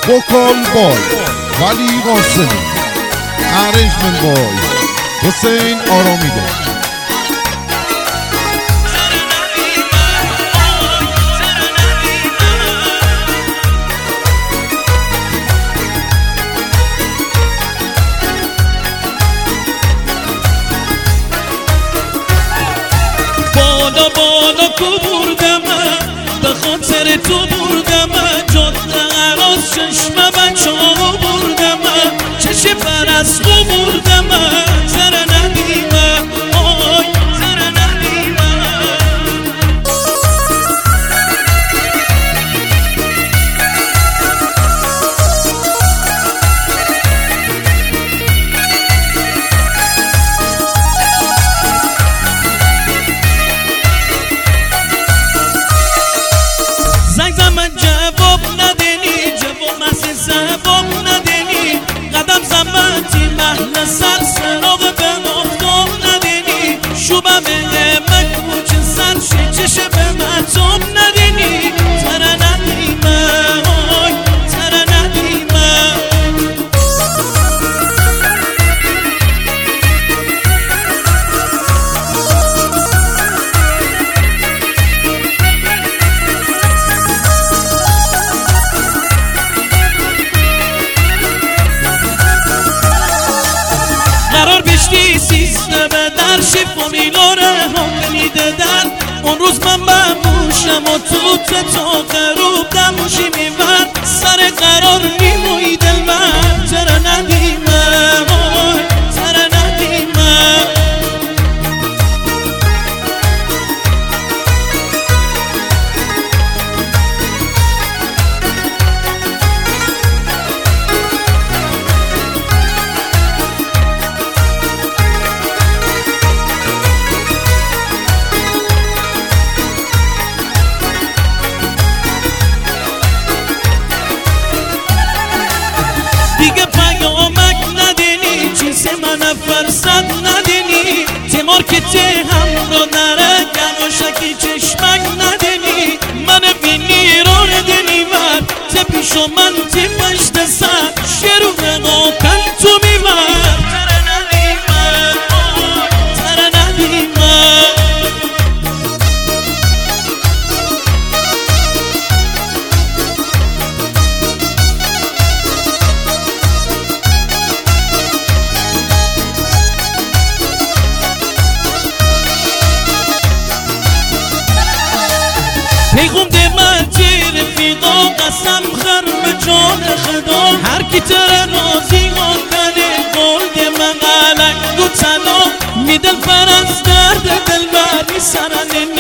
vocal boy ولی قاسمی، arrangement boy حسین آرامیده. بالا بالا کو بردم به خاطر تو بردم جاده عراض چشم بچه ها بردم چشم پرست کو بردم زره ندیمه آی زره ندیمه جواب ندنی جواب محسن جواب ندنی قدم زمتی محل سر سراغ به مفتاب ندنی شوبه به مکو چه سر چشه به مطاب ندنی تره ندیمه آی تره ندیمه قرار بشتی سیسته به در شیف و میلاره هم بلیده در اون روز من بموشم و توت تا غروب دموشی میبر سر قرار میموی دل من تره ندیمه آی تره ندیمه دیگه پیامک ندینی چیز من فرصت ندینی تیمار که ته هم رو نره گواشکی چشمک ندینی من بینی رو ندینی من ته پیش و من ته پشت سر شروع نگاه کن تو میور تره ندیمه تره ندیمه پیغم ده من تیر فیدا قسم خرم جان خدا هر کی تره نازی گندنه گل ده من قلق دو تلا میدل پرست درد دل بری سرنه